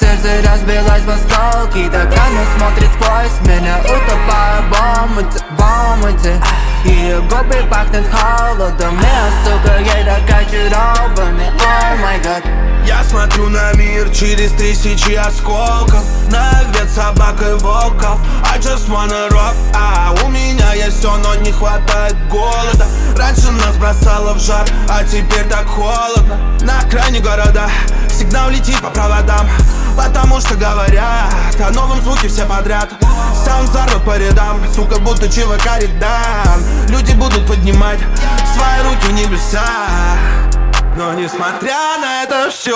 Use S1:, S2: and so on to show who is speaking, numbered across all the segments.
S1: сердце разбилось в осколки, так она смотрит сквозь меня, утопая в омуте. Ее губы пахнут холодом, я, сука, ей так очарованный, о май гад.
S2: Я смотрю на мир через тысячи осколков, на овец, собак и волков. I just wanna rock, у меня есть все, но не хватает голода. Раньше нас бросало в жар, а теперь так холодно. На окраине города сигнал летит по проводам, потому что говорят о новом звуке все подряд. Саунд взорвет по рядам, сука, будто ЧВК Редан. Люди будут поднимать свои руки в небеса. Но несмотря на это все,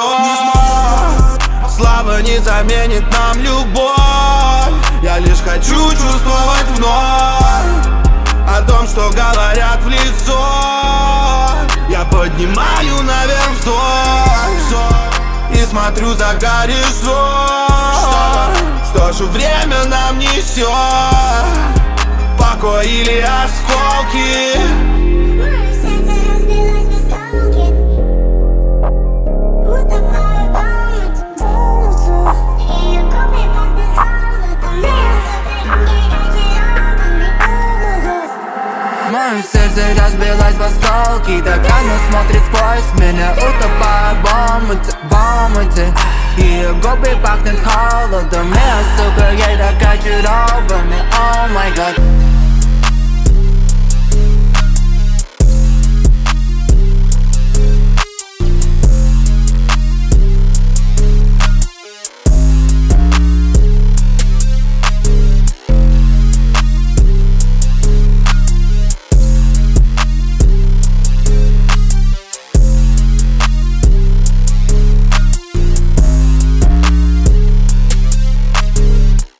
S2: слава не заменит нам любовь. Я лишь хочу чувствовать вновь о том, что говорят в лицо. Я поднимаю наверх взор и смотрю за горизонт. Что же время нам несет, покой или осколки?
S1: Мое сердце разбилось в осколки, так она смотрит сквозь меня, утопая в омуте. Ее губы пахнут холодом, я, сука, ей так очарованный, о май гад.